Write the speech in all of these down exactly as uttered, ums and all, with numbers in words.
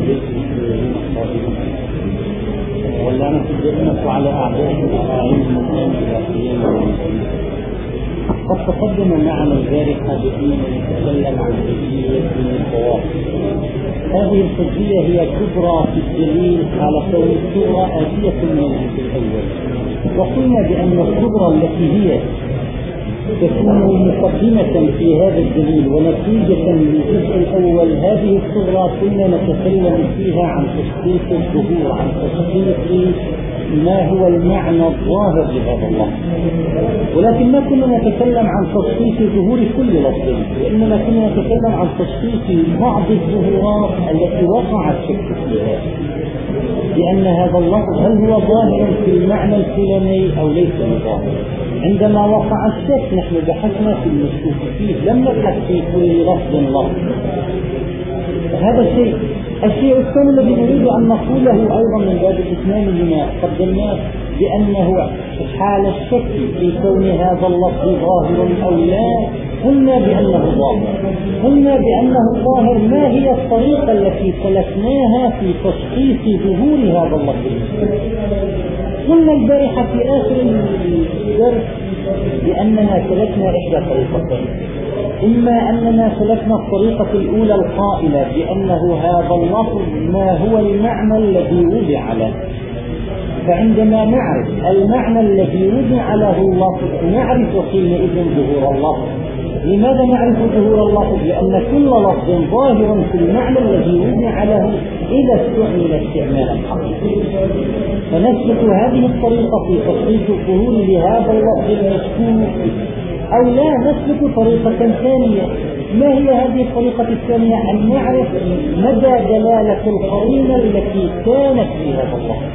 واللعنة الدائمة على أعدائهم الأعين من الآن إلى قيام. قد تقدم معنا البارحة بأن نتكلم عن حجية من الطواف. هذه الحجية هي كبرى في الدليل على كون الصورة آتية من الجزء الأول، وقلنا بأن الكبرى التي هي تكون مقدمة في هذا الدليل ونتيجة للجزء الأول، هذه الصغرى كنا نتكلم فيها عن تشخيص الظهور، عن تشخيص ما هو المعنى الظاهر لهذا اللفظ، ولكن ما كنا نتكلم عن تشخيص ظهور كل لفظ، وإنما كنا نتكلم عن تشخيص بعض الظهورات التي وقع الشك فيها، لأن هذا اللفظ هل هو ظاهر في المعنى الفلاني أو ليس ظاهر. عندما وقع الشك نحن بحثنا في المشكوك فيه، لم نبحث في كل لفظ لفظ. هذا الشيء. الشيء الثاني الذي نريد أن نقوله أيضا من باب الإتمام لما قدمناه، بأنه حال الشك في كون هذا اللفظ ظاهر أو لا، قلنا بأنه ظاهر، قلنا بأنه ظاهر. ما هي الطريقة التي سلكناها في تشخيص ظهور هذا اللفظ؟ قلنا البارحة في آخر الدرس بأننا سلكنا إحدى طريقتين، إما أننا سلكنا الطريقة الأولى القائلة بأنه هذا اللفظ ما هو المعنى الذي وضع له، فعندما نعرف المعنى الذي وضع له اللفظ نعرف حينئذ ظهور اللفظ. لماذا نعرف ظهور اللفظ؟ لأن كل لفظ ظاهر في المعنى الذي وضع له إذا استعمل استعمالا حقيقيا، فنسلك هذه الطريقة في تشخيص الظهور لهذا اللفظ المشكوك، أو لا نسلك طريقة ثانية. ما هي هذه الطريقة الثانية؟ أن نعرف مدى دلالة القرينة التي كانت في هذا اللفظ.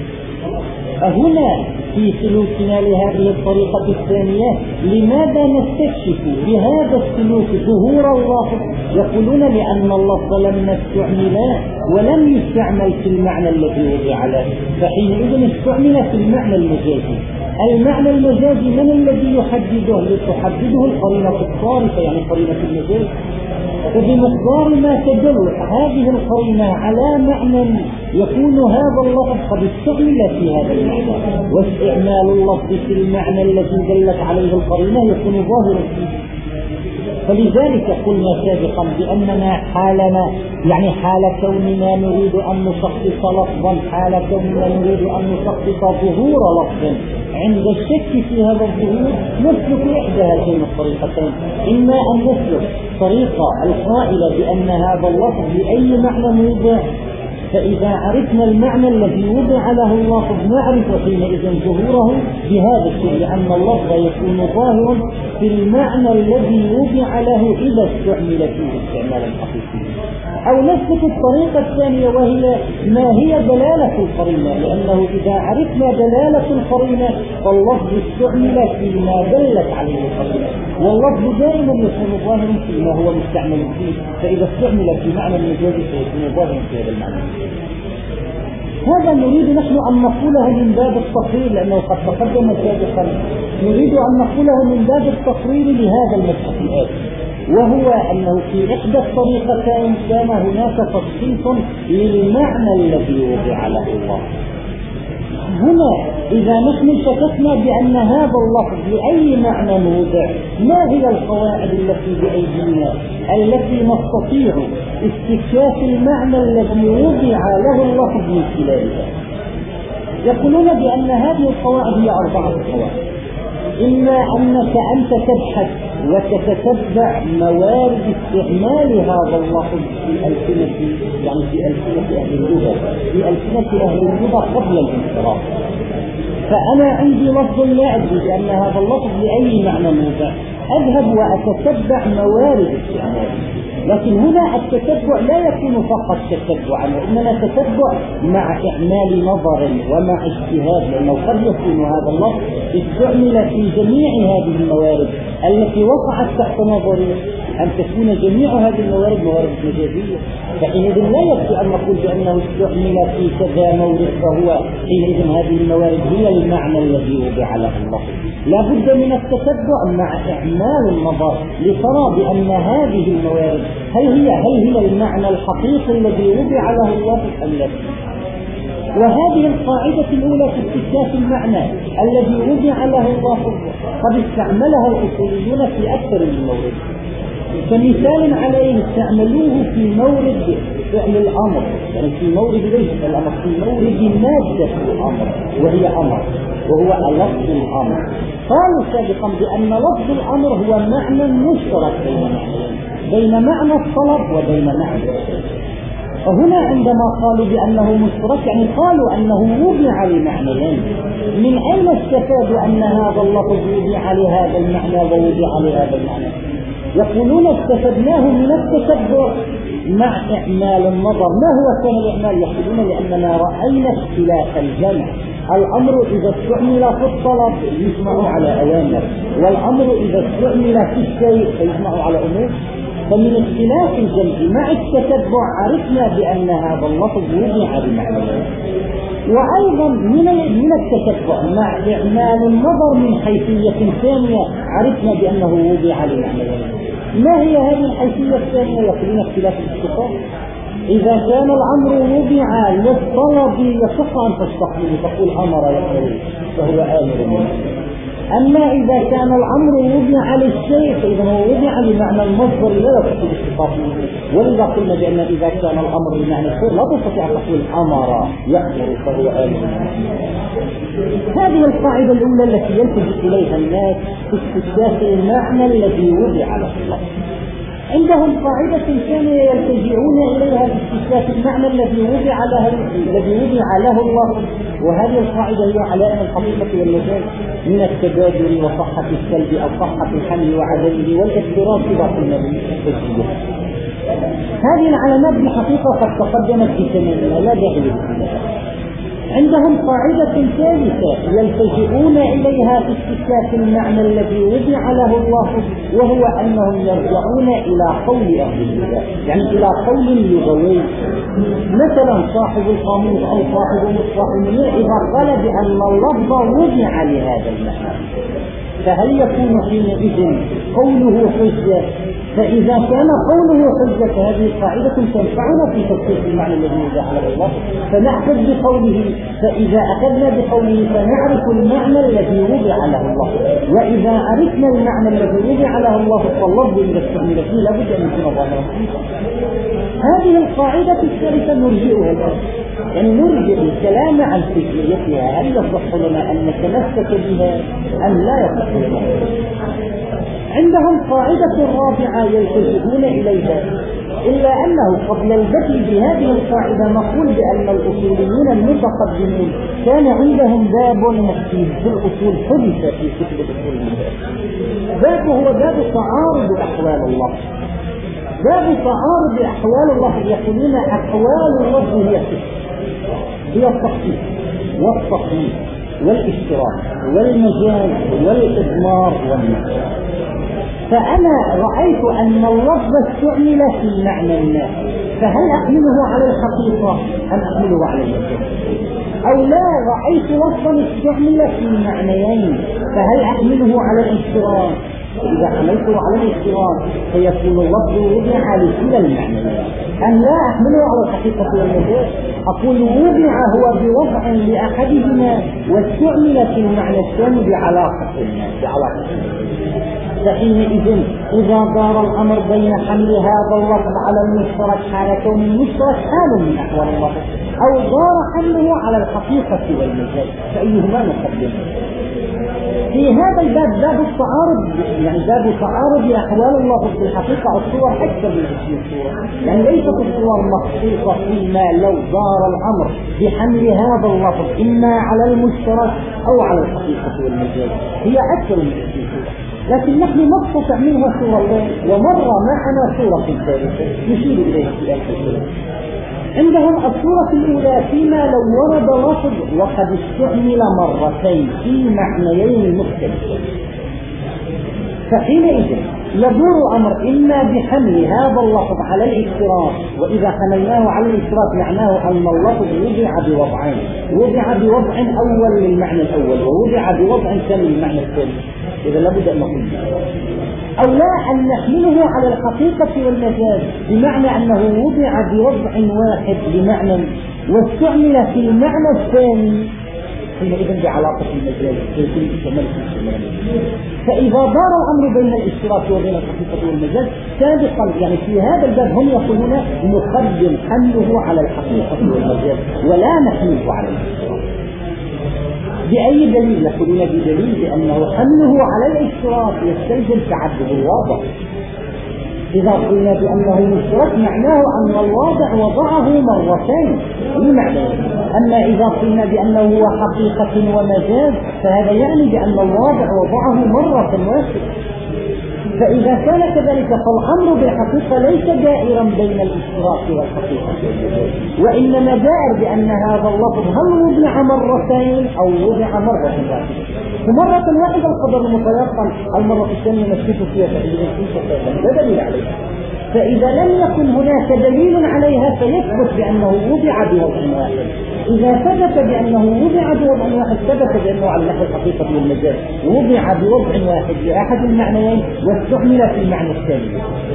هنا في سلوكنا لهذه الطريقة الثانية لماذا نستكشف بهذا السلوك ظهور اللفظ؟ يقولون لأن اللفظ لم نستعمل ولم يستعمل في المعنى الذي وضع له، فحينئذ استعمل في المعنى المجازي. المعنى المجازي من الذي يحدده؟ لتحدده القرينة الصارفة، يعني قرينة المجاز. فبمقدار ما تدل هذه القرينة على معنى يكون هذا اللفظ قد استعمل في هذا المعنى، واستعمال اللفظ في المعنى الذي دلت عليه القرينة يكون ظاهرا فيه. فلذلك قلنا سابقا بأننا حالنا، يعني حال كوننا نريد أن نشخص لفظا، حال كوننا نريد أن نشخص ظهور لفظ، عند الشك في هذا الظهور نسلك إحدى هاتين الطريقتين، إما أن نسلك طريقة القائلة بأن هذا اللفظ بأي معنى وضع، فإذا عرفنا المعنى الذي وضع له اللفظ نعرف حينئذ ظهوره بهذا الشيء، لأن اللفظ يكون ظاهرا في المعنى الذي وضع له إذا استعمل فيه استعمالا حقيقيا. أو نسلك الطريقة الثانية وهي ما هي دلالة القرينة، لأنه إذا عرفنا دلالة القرينة فاللفظ استعمل فيما دلت عليه القرينة، واللفظ دائما يكون ظاهرا فيما هو مستعمل فيه، فإذا استعمل في معنى المجاز فيكون ظاهرا في هذا المعنى. هذا نريد نحن أن نقوله من باب التقرير، لأنه قد تقدم سابقا، نريد أن نقوله من باب التقرير لهذا المبحث الآتي، وهو أنه في إحدى الطريقتين كان هناك تشخيص للمعنى الذي وضع له الله. هنا إذا نحن شككنا بأن هذا اللفظ لأي معنى وضع، ما هي القواعد التي بأيدينا التي نستطيع استكشاف المعنى الذي وضع له اللفظ من خلالها؟ يقولون بأن هذه القواعد هي أربعة قواعد. إما أنك أنت تبحث وتتتبع موارد استعمال هذا اللفظ في ألسنة، يعني في ألسنة أهل اللغة، في ألسنة أهل اللغة قبل الانصراف. فأنا عندي لفظ لا أدري بأن هذا اللفظ لأي معنى وضع، أذهب وأتتبع موارد استعماله. لكن هنا التتبع لا يكون فقط تتبعا، وإنما تتبع مع إعمال نظر ومع اجتهاد، لأنه قد يكون هذا اللفظ استعمل في جميع هذه الموارد التي وقعت تحت نظري أن تكون جميع هذه الموارد موارد مجازية، فحينئذ لا يكفي أن نقول بأنه استعمل في كذا مورد فهو حينئذ هذه الموارد هي المعنى الذي وضع له الله. لا بد من التتبع مع إعمال النظر لترى بأن هذه الموارد هل هي هل هي المعنى الحقيقي الذي وضع له الله أم لا. وهذه القاعدة الأولى في استكشاف المعنى الذي وضع له الله قد استعملها الأصوليون في أكثر من مورد. كمثال عليه استعملوه في مورد فعل الأمر، يعني في مورد ليس الأمر، في مورد مادة الأمر وهي أمر، وهو لفظ الأمر. قالوا سابقا بأن لفظ الأمر هو معنى مشترك بين معنيين، بين معنى الطلب وبين معنى الشيء. وهنا عندما قالوا بأنه مشترك يعني قالوا أنه وضع لمعنيين. من أين استفادوا أن هذا اللفظ وضع لهذا المعنى ووضع لهذا المعنى؟ يقولون استفدناه من التتبع مع إعمال النظر. ما هو كان الإعمال؟ يقولون لأننا رأينا اختلاف الجمع. الأمر إذا استعمل في الطلب يجمع على أوامر، والأمر إذا استعمل في الشيء فيجمع على أمور. فمن اختلاف الجمع مع التتبع عرفنا بأن هذا اللفظ وضع بمعنى. وأيضا من من التتبع مع إعمال النظر من حيثية ثانية عرفنا بأنه وضع لمعنى. ما هي هذه الحيثية الثانية؟ يقولون اختلاف الاتفاق. إذا كان الأمر وضع للطلب يصح أن تستقبل تقول أمر يقول فهو آمر منه. أما إذا كان الأمر وضع للشيء فإذا هو وضع لمعنى المصدر لا يصح الاستقبال. ولذا قلنا بأن إذا كان الأمر بمعنى الخير لا تستطيع أن تقول أمر يأمر فهو آمر. هذه القاعدة الأولى التي يلتجئ إليها الناس في استكشاف المعنى الذي وضع له الله. عندهم قاعدة ثانية يلتجئون إليها في استكشاف المعنى الذي وضع له الذي وضع له الله، وهذه القاعدة هي علائم الحقيقة والمجال من التبادل وصحة السلب أو صحة الحمل وعدمه والاضطراب إلى قلنا بالتجزية. هذه العلامات بحقيقة قد تقدمت في زماننا لا داعي للتنبيه. عندهم قاعدة ثالثة يلتجئون إليها في استكشاف المعنى الذي وضع له الله، وهو أنهم يرجعون إلى قول أهل اللغة، يعني إلى قول لغوي. مثلا صاحب القاموس أو صاحب مصباح المنير إذا قال بأن اللفظ وضع لهذا المعنى، فهل يكون حينئذ قوله حجة؟ فإذا كان قوله حجة فهذه قاعدة تنفعنا في تفسير المعنى الذي وضع له الله، فنأخذ بقوله. فإذا أخذنا بقوله فنعرف المعنى الذي وضع له الله، وإذا عرفنا المعنى الذي وضع له الله فاللفظ إذا استعمل فيه لابد أن يكون ظاهرا. هذه القاعدة الثالثة نرجئها الآن، يعني نرجع الكلام عن فكريتها، هل يصح لنا أن نتمسك بها أم لا يصح لنا؟ عندهم قاعدة رابعة يلتجئون إليها، إلا أنه قبل البدء بهذه القاعدة نقول بأن الأصوليين المتقدمين كان عندهم باب في الأصول حدث في كتب الأصول المتقدمة. باب هو باب تعارض أحوال الله. باب تعارض أحوال الله يقولون أحوال الله هي هي التخصيص والتقييد والاشتراك والمجاز والإضمار والنقص. فأنا رأيت أن اللفظ استعمل في معنى ما، فهل أحمله على الحقيقة أم أحمله على المجاز؟ أو لا، رأيت لفظا استعمل في معنيين فهل أحمله على الاشتراك؟ إذا حملته على الاشتراك فيكون اللفظ وضع لكلا المعنيين. أم لا أحمله على الحقيقة والمجاز؟ أقول وضع هو بوضع لأحدهما واستعمل في المعنى الثاني بعلاقة بعلاقة. فحينئذ إذا دار الأمر بين حمل هذا اللفظ على المشترك حال كون المشترك حال من أحوال اللفظ، أو دار حمله على الحقيقة والمجاز، فأيهما نقدم؟ في هذا الباب باب التعارض، يعني باب تعارض أحوال اللفظ في الحقيقة الصور أكثر من عشرين صورة، يعني ليست الصور مخصوصة فيما لو دار الأمر بحمل هذا اللفظ إما على المشترك أو على الحقيقة والمجاز، هي أكثر من عشرين صورة. لكن نحن نقطع منها صورتين ومر معنا صورة ثالثة نشير إليها في آخر الكلام. عندهم الصورة الأولى فيما لو ورد لفظ وقد استعمل مرتين في معنيين مختلفين، فحينئذ يدور أمر إما بحمل هذا اللفظ على الاشتراك، وإذا حملناه على الاشتراك معناه أن اللفظ وضع بوضعين، وضع بوضع أول للمعنى الأول ووضع بوضع ثاني للمعنى الثاني، إذا لابد أن نقول أو لا أن نحمله على الحقيقة والمجاز، بمعنى أنه وضع بوضع واحد بمعنى واستعمل في المعنى الثاني حينئذ بعلاقة المجاز يكون استعمال في الاستعمال. فإذا دار الأمر بين الاشتراك وبين الحقيقة والمجاز سابقا، يعني في هذا الباب هم يقولون نقدم حمله على الحقيقة والمجاز ولا نحمله على الاشتراك. بأي دليل؟ يقولون بدليل بأنه حمله على الاشتراك يستلزم تعدد الواضع. إذا قلنا بأنه مشترك معناه أن الواضع وضعه مرتين لمعنى. أما إذا قلنا بأنه هو حقيقة ومجاز فهذا يعني بأن الواضع وضعه مرة واحدة. فإذا كان كذلك فالأمر بالحقيقة ليس دائرا بين الاشتراك والحقيقة، وإنما دائر بأن هذا اللفظ هل وضع مرتين أو وضع مرة واحدة. ومرة واحدة القدر المتيقن، المرة الثانية نشوف فيها لا دليل عليها. فإذا لم يكن هناك دليل عليها فيثبت بأنه وضع بوضع واحد. إذا ثبت بأنه وضع بوضع واحد ثبت بأنه على نحو الحقيقة والمجاز وضع بوضع واحد لأحد المعنيين واستعمل في المعنى الثاني.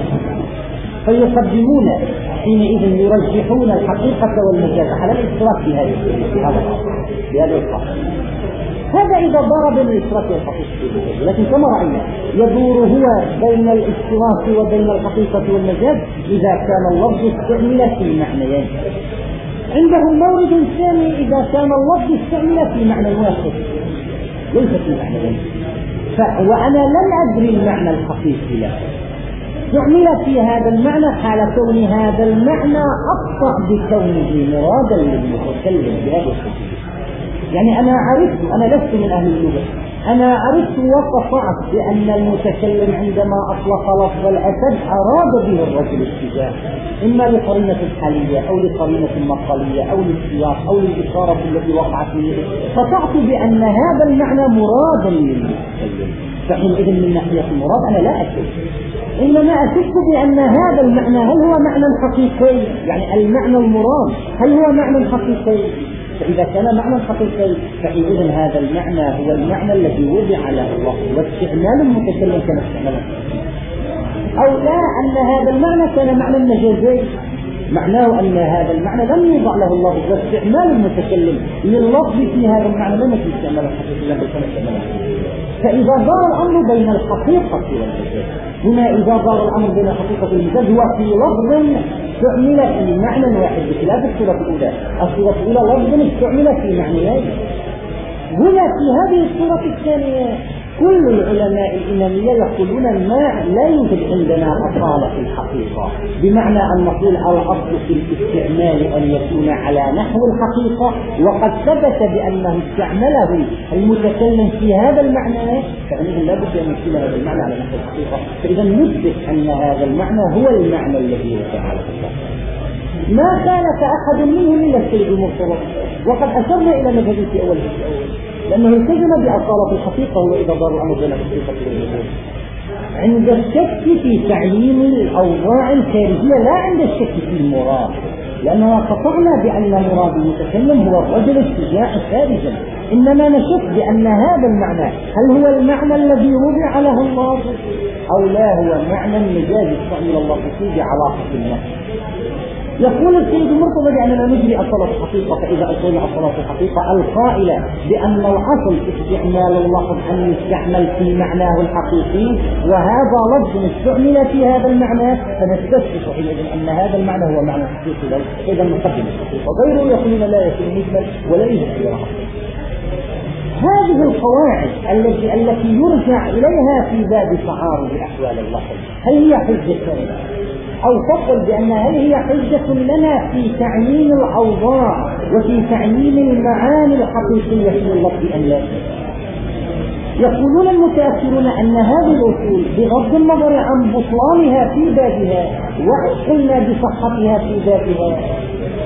فيقدمون حينئذ يرجحون الحقيقة والمجاز على الاشتراك في هذا بهذا القاعدة. هذا إذا دار بين الاشتراك والحقيقة، لكن كما رأينا يدور هو بين الاشتراك وبين الحقيقة والمجاز إذا كان اللفظ استعمل في معنيين. عندهم مورد ثاني إذا كان اللفظ استعمل في معنى واحد ليس في معنيين. وأنا لم أدري المعنى الحقيقي له، استعمل في هذا المعنى حال كون هذا المعنى أبطأ بكونه مرادا للمتكلم بهذا الشكل. يعني أنا عرفت، أنا لست من أهل اللغة، أنا عرفت وقطعت بأن المتكلم عندما أطلق لفظ الأسد أراد به الرجل الشجاع، إما لقرينة الحالية أو لقرينة المقالية أو للسياق أو للإشارة التي وقعت فيه، قطعت بأن هذا المعنى مرادا للمتكلم. فحينئذ من ناحية المراد أنا لا أشك، إنما أشك بأن هذا المعنى هل هو معنى حقيقي، يعني المعنى المراد هل هو معنى حقيقي. فإذا كان معنى حقيقي فإذن هذا المعنى هو المعنى الذي وضع له الله واستعمال المتكلم كان استعمالا، أو لا أن هذا المعنى كان معنى مجازي، معناه أن هذا المعنى لم يوضع له الله واستعمال المتكلم لللفظ في هذا المعنى لم يكن استعمالا حقيقيا بل كان استعمالا. فإذا دار الأمر بين الحقيقة والمجاز، هنا إذا دار الأمر بين الحقيقة والمجاز هو في لفظ استعمل في معنى واحد بخلاف الصورة الأولى. الصورة الأولى لفظ استعمل في معنيين. هنا في هذه الصورة الثانية كل العلماء الإمامية يقولون ما لا يوجد عندنا أصالة في الحقيقة، بمعنى أن نقول الأصل في الاستعمال أن يكون على نحو الحقيقة، وقد ثبت بأنه استعمله المتكلم في هذا المعنى فإنه لا بد أن يكون هذا المعنى على نحو الحقيقة. فإذا نثبت أن هذا المعنى هو المعنى الذي وقع على الله. ما خالف أحد منهم إلا السيد المرتضى، وقد أشرنا إلى مذهبه في أول الأول لأنه التزم بأصالة الحقيقة وإذا دار الأمر بين الحقيقة والمجاز. عند الشك في تعيين الأوضاع الخارجية لا عند الشك في المراد، لأننا قطعنا بأن مراد المتكلم هو الرجل الشجاع خارجا، إنما نشك بأن هذا المعنى هل هو المعنى الذي وضع له الله أو لا هو معنى مجاز استعمل الله فيه بعلاقة النفس. يقول السيد المرتضى بأننا نجري أصالة الحقيقة، فإذا أصلنا أصالة الحقيقة القائلة بأن الأصل استعمال اللفظ أن يستعمل في معناه الحقيقي، وهذا لفظ استعمل في هذا المعنى، فنستثبت حينئذ أن هذا المعنى هو معنى حقيقي. إذا نقدم الحقيقة، غيره يقولون لا يكون مجمل ولا يوجد غير حقيقي. هذه القواعد التي التي يرجع إليها في باب تعارض أحوال اللفظ هل هي حجة أو تقل بأن هل هي حجة لنا في تعيين الأوضاع وفي تعيين المعاني الحقيقية في اللفظ أم لا؟ يقولون المتأخرون أن هذه الأصول بغض النظر عن بطلانها في بابها وإن قلنا بصحتها في بابها،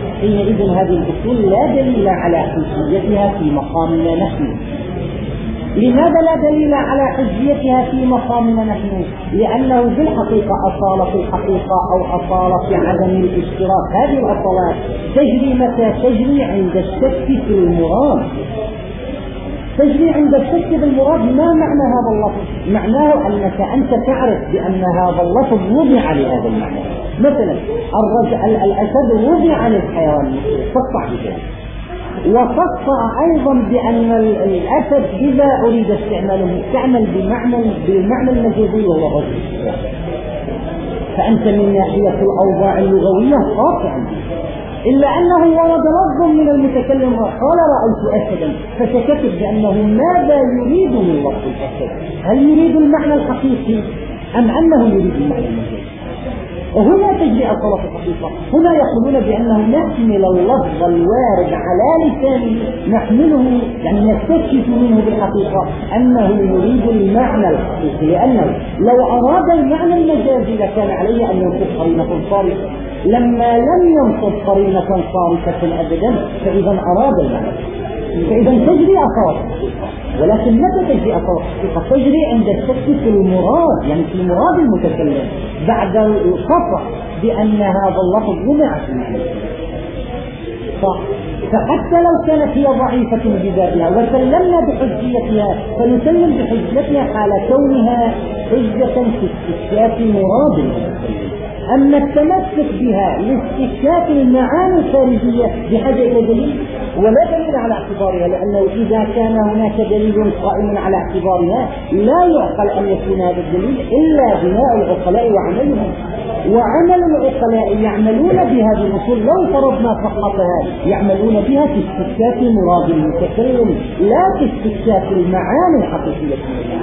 حينئذ هذه الأصول لا دليل على حجيتها في مقامنا نحن. لماذا لا دليل على حجيتها في مقامنا نحن؟ لأنه في الحقيقة أصالة في الحقيقة أو أصالة في عدم الاشتراك، هذه الأصالات تجري متى؟ تجري عند الشك في المراد. تجري عند الشك بالمراد. ما معنى هذا اللفظ؟ معناه أنك أنت تعرف بأن هذا اللفظ وضع لهذا المعنى. مثلا الرجل الأسد وضع للحيوان تقطع بذلك، وتقطع أيضا بأن الأسد إذا أريد استعماله استعمل بمعنى بالمعنى المجازي وهو غير الاشتراك. فأنت من ناحية الأوضاع اللغوية قاطع، إلا أنه ورد لفظ من المتكلم قال رأيت أسدا، فشككت بأنه ماذا يريد من لفظ الأسد؟ هل يريد المعنى الحقيقي أم أنه يريد المعنى المجازي؟ وهنا تجري أصالة الحقيقة. هنا يقولون بأنه نحمل اللفظ الوارد على لسانه، نحمله يعني نستكشف منه بالحقيقة أنه يريد المعنى الحقيقي، لأنه لو أراد المعنى المجازي لكان عليه أن ينصب قرينة صارفة. لما لم ينصب قرينة صارفة أبدا فإذا أراد المعنى، فإذا تجري أصالة الحقيقة. ولكن متى تجري أصالة الحقيقة؟ تجري عند الشك في المراد، يعني في مراد المتكلم بعد القطع بأن هذا اللفظ وضع في المعنى. صح. فحتى لو كانت هي ضعيفة بذاتها وسلمنا بحجيتها فنسلم بحجيتها حال كونها حجة في استكشاف مراد المتكلم. أما التمسك بها لاستكشاف المعاني الخارجية بحاجة إلى دليل، ولا دليل على اعتبارها، لأنه إذا كان هناك دليل قائم على اعتبارها لا يعقل أن يكون هذا الدليل إلا بناء العقلاء وعملهم. وعمل العقلاء يعملون بهذه الأصول لو فرضنا صحتها يعملون بها في استكشاف مراد المتكلم لا في استكشاف المعاني الحقيقية.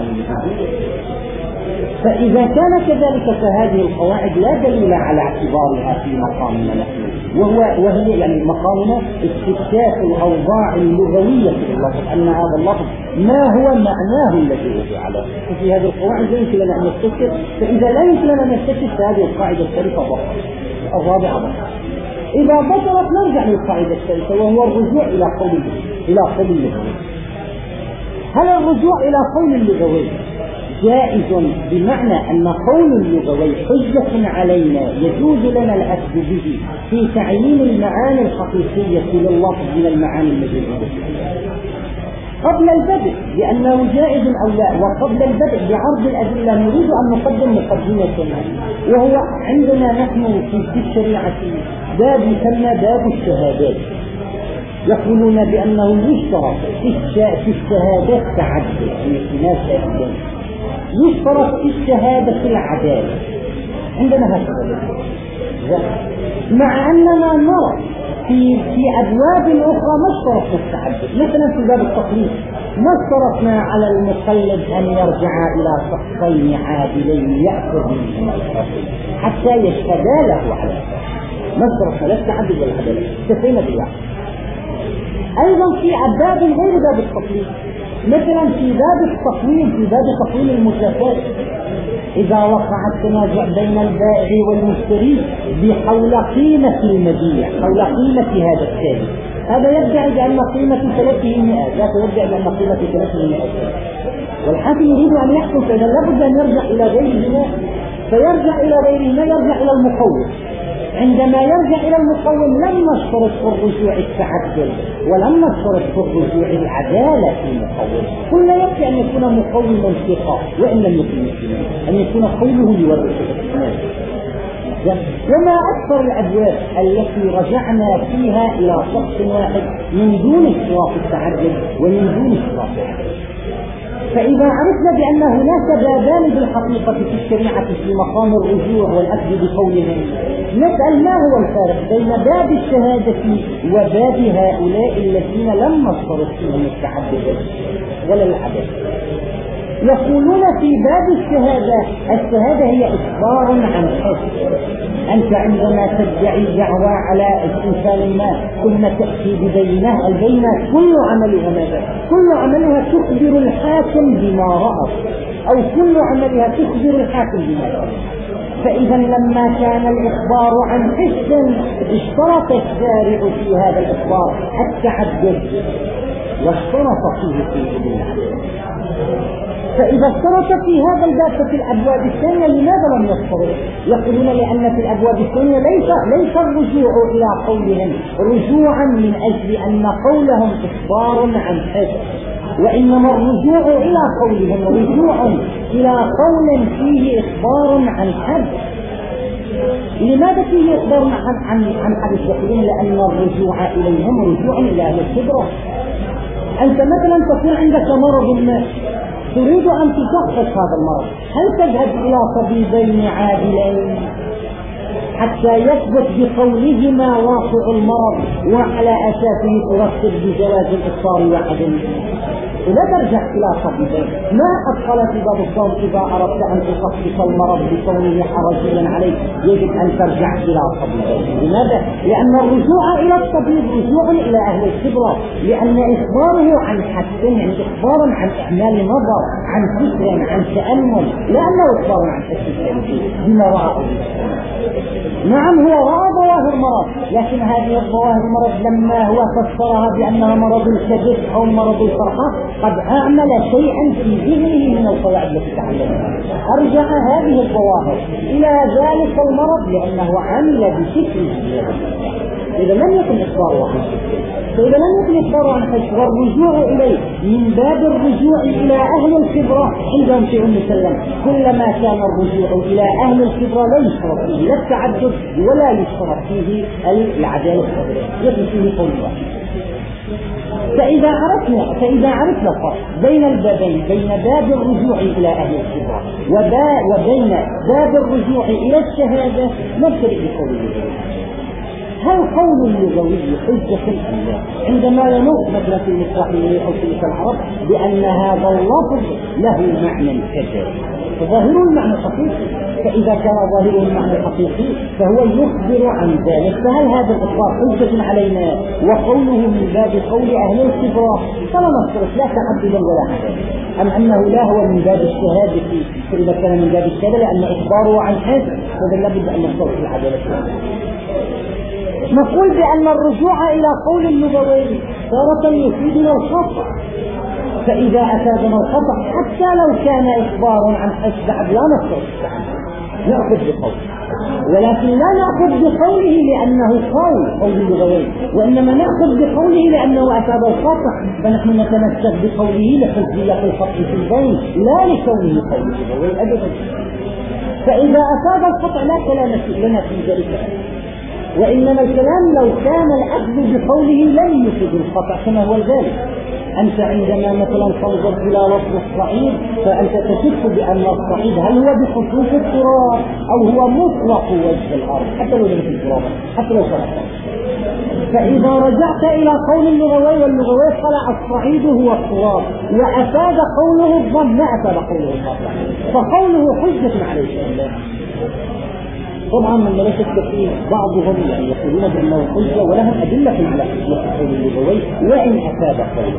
فإذا كان كذلك فهذه القواعد لا دليل على اعتبارها في مقامنا نحن، وهو وهي يعني مقامنا استكشاف الأوضاع اللغوية في اللفظ، أن هذا اللفظ ما هو معناه الذي وضع له. وفي هذه القواعد لا يمكن لنا أن نستكشف، فإذا لا يمكن لنا أن نستكشف فهذه القاعدة الثالثة بطلت. الرابعة بطلت. إذا بطلت نرجع للقاعدة الثالثة وهو الرجوع إلى قول إلى قول اللغوي. هل الرجوع إلى قول اللغوي جائز بمعنى أن قول اللغوي حجة علينا يجوز لنا الأخذ به في تعيين المعاني الحقيقية لللفظ من المعاني المجازية قبل البدء لأنه جائز أو لا؟ وقبل البدء بعرض الأدلة نريد أن نقدم مقدمة، وهو عندنا نحن في الشريعة باب يسمى باب الشهادات. يقولون بأنه يشترط في الشهادات تعدد، يعني في ناس أدلة يشترط في الشهادة العدالة. عندنا هكذا، مع أننا نرى في في أبواب أخرى ما اشترطنا التعدد. مثلا في باب التقليد ما اشترطنا على المقلد أن يرجع إلى شخصين عادلين يأخذ منهما الحكم حتى يشهدا له على ذلك. ما اشترطنا لا التعدد ولا العدالة، اكتفينا بالواحد. أيضا في أبواب غير باب التقليد، مثلا في باب التقويم، في باب تقويم المكافآت إذا وقع التنازع بين البائع والمشتري بحول قيمة المبيع، حول قيمة هذا الشيء، هذا يدعي بأن قيمة ثلاثه مئات، ذاك يدعي بأن قيمة ثلاثه مئات، والحاكم يريد أن يحكم، فإذا لابد أن يرجع إلى غيرهما، فيرجع إلى غيرهما يرجع إلى المقوم. عندما يرجع إلى المقوم لم نشترط في الرجوع التعدل ولم نشترط في الرجوع العدالة في المقوم، قلنا يكفي أن يكون مقوما ثقة وإن لم يكن مسلما، أن يكون قوله يورث الإسلام. وما أكثر الأبواب التي رجعنا فيها إلى شخص واحد من دون اشتراط التعدل ومن دون اشتراط العدل. فإذا عرفنا بأن هناك بابان بالحقيقة في الشريعة في مقام الرجوع والأخذ بقولهم، نسأل ما هو الفارق بين باب الشهادة وباب هؤلاء الذين لم نشترط فيهم التعدد ولا العدل. يقولون في باب الشهادة، الشهادة هي إخبار عن حس. أنت عندما تدعي دعوى على إنسان ما ثم تأتي ببينة، البينة كل عملها ماذا؟ كل عملها تخبر الحاكم بما رأى، أو كل عملها تخبر الحاكم بما رأى. فإذا لما كان الإخبار عن حس اشترط الشارع في هذا الإخبار التعدد واشترط فيه في العدل. فإذا اشترط في هذا الباب في الأبواب الثانية لماذا لم يشترط؟ يقولون لأن في الأبواب الثانية ليس ليس الرجوع إلى قولهم رجوعا من أجل أن قولهم إخبار عن حدث، وإنما الرجوع إلى قولهم رجوع إلى قول فيه إخبار عن حدث. لماذا فيه إخبار عن عن عن حدث؟ يقولون لأن الرجوع إليهم رجوع إلى أهل الخبرة. أنت مثلا تكون عندك مرض ما تريد أن تشخص هذا المرض، هل تذهب إلى طبيبين عادلين حتى يثبت بقولهما واقع المرض وعلى أساسه ترتب بجواز الإفطار وعدم؟ لا ترجع إلى طبيبين. ما أدخل في باب الصوم إذا أردت أن تخصص المرض بكونه حرجيا عليك يجب أن ترجع إلى طبيبين. لماذا؟ لأن الرجوع إلى الطبيب رجوع إلى أهل الخبرة، لأن إخباره عن حدث يعني إخبار عن إعمال نظر، عن فكر، عن تأمل، لأنه إخبار عن حدث بما رأى. نعم هو رأى ظواهر مرض، لكن هذه الظواهر مرض لما هو فسرها بأنها مرض الكبد أو مرض الفرحة قد أعمل شيئا في ذهنه من القواعد التي تعلمها، أرجع هذه الظواهر إلى ذلك المرض لأنه عمل بشكله. إذا لم يكن إخباره عن حدث، فإذا لم يكن إخباره عن حدث والرجوع إليه من باب الرجوع إلى أهل الخبرة عندهم في أم سلم، كلما كان الرجوع إلى أهل الخبرة لا يشترط فيه لا التعدد ولا يشترط فيه العدالة الخبرية، يكون فيه قول واحد. فإذا عرفنا فإذا عرفنا الفرق بين البابين، بين باب الرجوع إلى أهل الخبرة وبين باب الرجوع إلى الشهادة، نبتدئ بقول اللغوي. هل قول اللغوي حجة أم لا؟ عندما ينص مثلا في المصطلحية أو في العرب بأن هذا اللفظ له معنى كذا، فظاهره المعنى الحقيقي، فإذا كان ظاهره المعنى الحقيقي فهو يخبر عن ذلك، فهل هذا الإخبار حجة علينا وقوله من باب قول أهل الخبرة؟ فلا نصرف لا تعددا ولا حدث، أم أنه لا هو من باب الشهادة؟ فإذا كان من باب الشهادة لأن إخباره عن حدث فإذا لابد أن نصرف العدالة. نقول بأن الرجوع إلى قول اللغوي تارة يفيدنا الخطأ، فإذا أفادنا الخطأ حتى لو كان إخبار عن حدث بعد لا نصرف نأخذ بقوله، ولكن لا نأخذ بقوله لأنه قول قول اللغوي، وإنما نأخذ بقوله لأنه أفاد الخطأ، فنحن نتمسك بقوله لحجية الخطأ في البين لا لكونه قول اللغوي أبدا. فإذا أفاد الخطأ لا كلام لنا في ذلك، وإنما الكلام لو كان الأخذ بقوله لن يفيد الخطأ كما هو ذلك. أنت عندما مثلا تنظر إلى لفظ الصعيد فأنت تشك بأن الصعيد هل هو بخصوص التراب أو هو مطلق وجه الأرض حتى لو لم يكن ترابا حتى لو فرقا. فإذا رجعت إلى قول اللغوي واللغوي طلع الصعيد هو التراب وأفاد قوله الضم ما أفاد قوله الخطأ، فقوله حجة عليه الله. طبعا من لا شك فيه بعضهم يعني يقولون بأنه حجة ولهم أدلة على حجة قول اللغوي وإن أفاد قوله.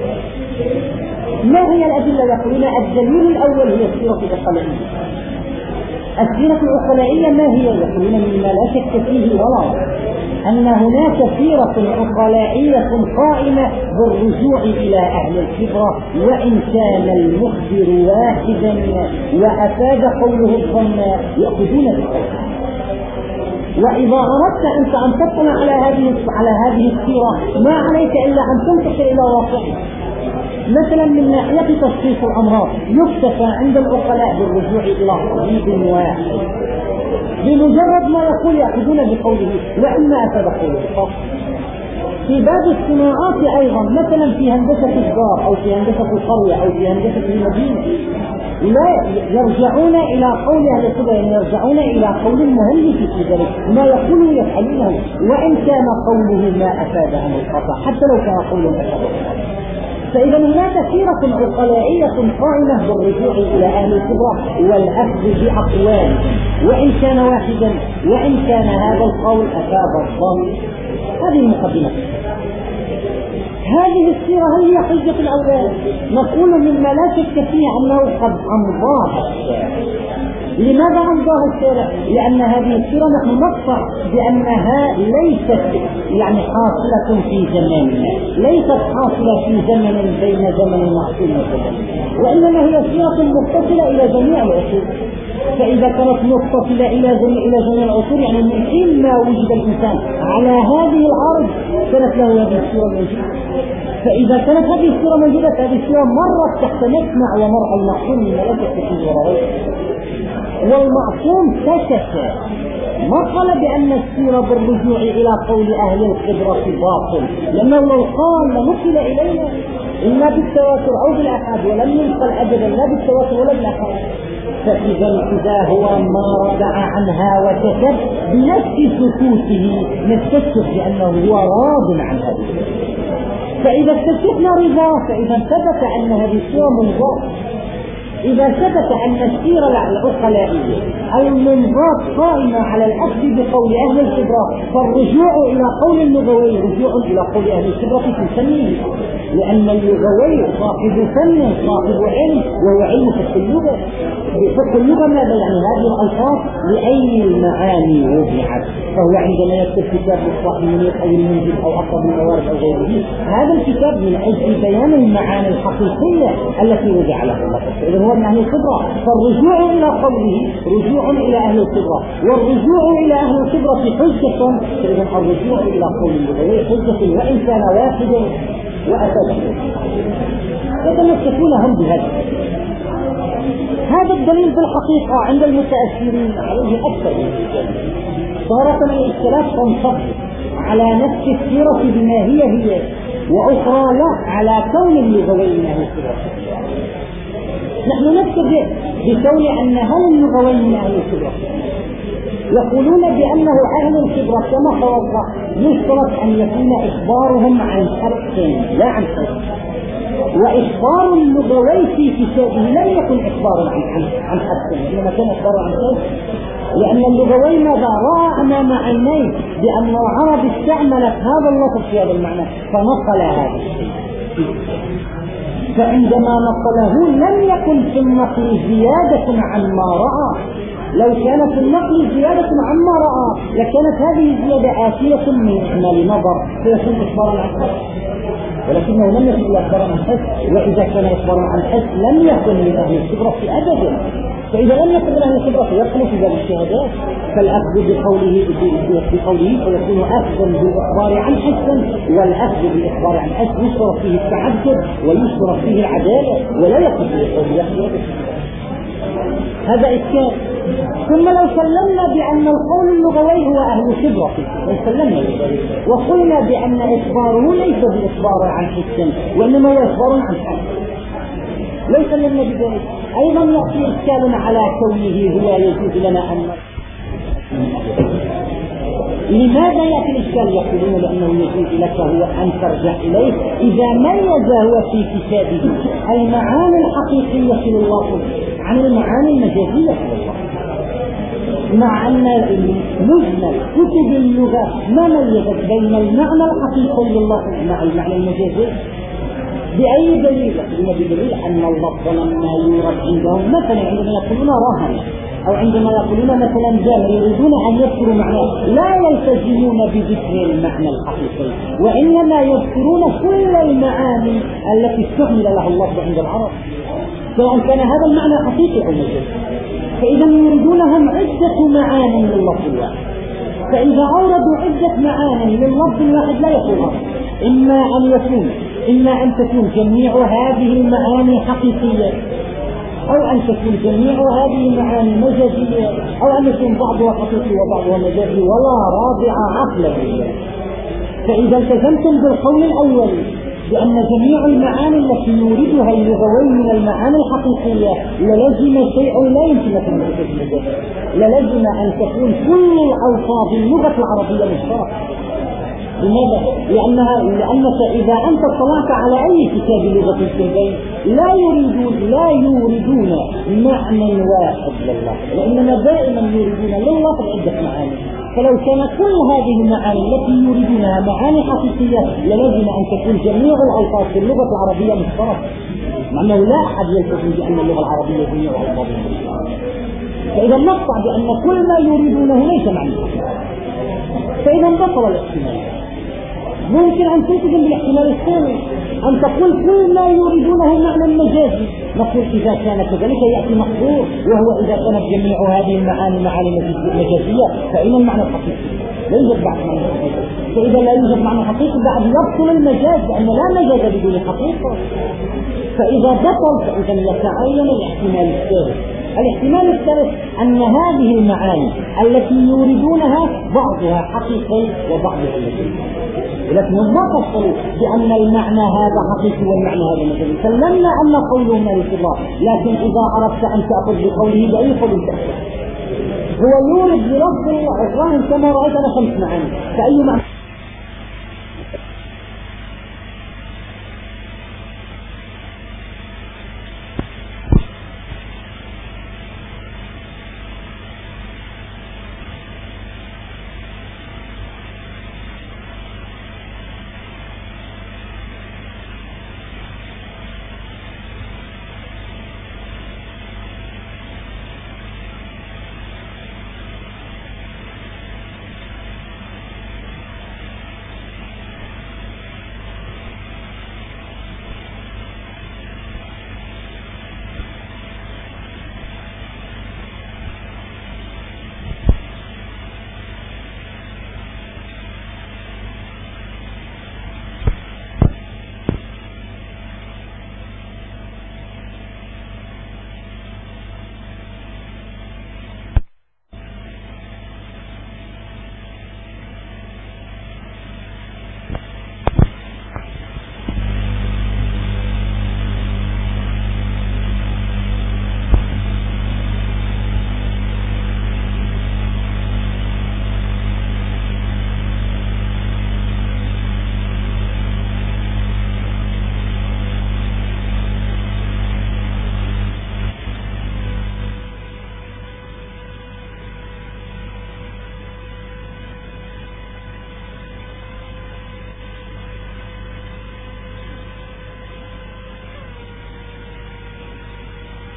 ما هي الأدلة؟ يقولون الدليل الأول هي السيرة العقلائية. السيرة العقلائية ما هي؟ يقولون مما لا شك فيه ولا أن هناك سيرة عقلائية قائمة بالرجوع إلى أهل الخبرة وإن كان المخبر واحدا وأفاد قوله الظن يأخذون بالقول. وإذا أردت أنت أن تطلع على هذه على هذه السيرة ما عليك إلا أن تنتقل إلى واقعها. مثلا من ناحية تشخيص الأمراض يكتفى عند العقلاء بالرجوع إلى طبيب واحد بمجرد ما يقول يأخذون بقوله وإما أفاد قوله فقط. في باب الصناعات أيضا مثلا في هندسة الدار أو في هندسة القرية أو في هندسة المدينة لا يرجعون إلى قول أهل الخبرة، يعني يرجعون إلى قول المهندس في ذلك ما يقوله يفعلونه وإن كان قوله ما أفاد عن الخطأ حتى لو كان قوله أفاد الخطأ. فإذا هناك سيرة عقلائية قائمة بالرجوع إلى أهل الخبرة والأخذ بأقوالهم وإن كان واحدا وإن كان هذا القول أفاد الظن. هذه المقدمة. هذه السيرة هل هي حجة الأولاد؟ نقول مما لا شك فيه أنه قد أمضاها الشارع. لماذا أمضاها الشارع؟ لأن هذه السيرة نحن نقطع بأنها ليست يعني حاصلة في زماننا، ليست حاصلة في زمن بين زمن المعصوم وزمن، وإنما هي سيرة متصلة إلى جميع العصور. فإذا كانت متصلة إلى جميع إلى جميع العصور يعني من حين ما وجد الإنسان على هذه الأرض كانت له هذه السيرة موجودة. فإذا كانت هذه السيرة موجودة هذه السيرة مرت تحت مسمع ومرعى المعصوم من ملكة الحج وراءه. والمعصوم كشف ما قال بأن السيرة بالرجوع إلى قول أهل الخبرة باطل، لأنه لو قال لنقل إلينا إما بالتواتر أو بالآحاد ولم ينقل أبدا لا بالتواتر ولا بالآحاد. فإذا إذا هو ما رجع عنها وكتب بنفس سكوته نستشف بأنه هو راض عن هذه. فإذا استشفنا رضاه فإذا ثبت أن هذه السيرة منضبطة. إذا ثبت أن السيرة العقلائية المنضبط قائمة على الأخذ بقول أهل الخبرة، فالرجوع إلى قول اللغوي رجوع إلى قول أهل الخبرة في فنه، لأن اللغوي صاحب فن صاحب علم وهو علم فقه اللغة. فقه اللغة ماذا يعني؟ هذه الألفاظ لأي المعاني وضعت، فهو عندما يكتب كتاب مصباح المنير أو المنزل أو أقرب الموارد أو غيره، هذا الكتاب من أجل بيان المعاني الحقيقية التي وضع لها الله. إذا هو من أهل الخبرة، فالرجوع إلى قوله رجوع إلى أهل الخبرة، والرجوع إلى أهل الخبرة حجة. فإذا الرجوع إلى قول اللغوي حجة وإن كان واحدا وأساسا. يتمسكون هم بهذا. هذا الدليل بالحقيقة عند المتأثرين عليه أكثر من الدليل. صارت الاشتراك تنصب على نفس السيرة بما هي هي، وأخرى لا على كون اللغوي من أهل الخبرة. نحن نتفق بكون أن هل اللغوي من أهل الخبرة يقولون بأنه أهل الخبرة كما توضح يشترط أن يكون إخبارهم عن حق لا عن حق، وإخبار اللغوي في كتابه لم يكن إخبارا عن عن عن حق، إنما كان إخبارا عن حق، لأن اللغوي ماذا رأى أمام عينيه بأن العرب استعملت هذا اللفظ في هذا المعنى فنقل هذا الشيء. فعندما نقله لم يكن في النقل زيادة عن ما رأى، لو كان في النقل زيادة عما رأى لكانت هذه الزيادة آتية من إحمال نظر فيكون إخبارا عن حس، ولكنه لم يكن إلا إخبارا عن حس، وإذا كان إخبارا عن حس لم يكن من أهل الخبرة أبدا. فإذا لم يكن من أهل الخبرة يدخل في باب الشهادات، فالأخذ بقوله بقوله فيكون أخذا بالإخبار عن حس، والأخذ بالإخبار عن حس يشترط فيه التعدد ويشترط فيه العدالة، ولا يكون فيه قول. هذا إشكال. ثم لو سلمنا بأن القول اللغوي هو أهل خبرة لو سلمنا بذلك وقلنا بأن إخباره ليس بإخبار عن حس وإنما هو إخبار عن حس، لو سلمنا بذلك أيضا يأتي إشكال على كونه هو يجوز لنا أن لماذا يأتي الإشكال؟ يقولون لأنه يجوز لك هو أن ترجع إليه إذا ميز هو في كتابه المعاني الحقيقية لللفظ عن المعاني المجازية لللفظ، مع أن مجمل كتب اللغة ما ميزت بين المعنى الحقيقي لللفظ مع المعنى المجازي. بأي دليل؟ يقولون بدليل أن اللفظ لما يورد عندهم مثلا عندما يقولون رهن أو عندما يقولون مثلا جامع يريدون أن يذكروا معناه لا يلتزمون بذكر المعنى الحقيقي، وإنما يذكرون كل المعاني التي استعمل لها اللفظ عند العرب سواء كان هذا المعنى حقيقي أو مجازي. فإذا يريدونهم عدة معاني لللفظ الواحد، فإذا أوردوا عدة معاني لللفظ الواحد لا يكون إما أن يكون إما أن تكون جميع هذه المعاني حقيقية أو أن تكون جميع هذه المعاني مجازية أو أن يكون بعضها حقيقي وبعضها مجازي ولا رابع عقلا. فإذا التزمتم بالقول الأول بأن جميع المعاني التي يوردها اللغوي من المعاني الحقيقية للزم شيء لا يمكن أن يكون، للزم أن تكون كل الألفاظ اللغة العربية مشتركة. لماذا؟ لأنها لأنك إذا أنت اطلعت على أي كتاب لغة في البين لا يريدون لا يوردون معنى واحد لله، وإنما دائما يوردون لللفظ عدة معاني. فلو كان كل هذه المعاني التي يوردونها معاني حقيقية للزم أن تكون جميع الألفاظ في اللغة العربية مشتركة، مع أنه لا أحد يلتزم بأن اللغة العربية جميع ألفاظها مشتركة. فإذا نقطع بأن كل ما يريدونه ليس معنى حقيقي، فإذا بطل الاحتمال. ممكن أن تلتزم بالاحتمال الثاني، أن تقول كل ما يريدونه معنى مجازي. نقول إذا كان كذلك يأتي مقدور، وهو إذا كانت جميع هذه المعاني معاني مجازية فإن المعنى الحقيقي لا يوجد بعد معنى حقيقي. فإذا لا يوجد معنى حقيقي بعد يبطل المجاز، لأن لا مجاز بدون حقيقة. فإذا بطل فإذا يتعين الاحتمال الثالث. الاحتمال الثالث أن هذه المعاني التي يريدونها بعضها حقيقي وبعضها مجازي، ولكن هم ما فصلوا بأن المعنى هذا حقيقي والمعنى هذا مجازي. سلمنا أن قوله مالك الله، لكن إذا أردت أن تأخذ بقوله بأي قول تأخذ. هو يورد بلفظ الله كما رأيت أنا خمس معاني، فأي معنى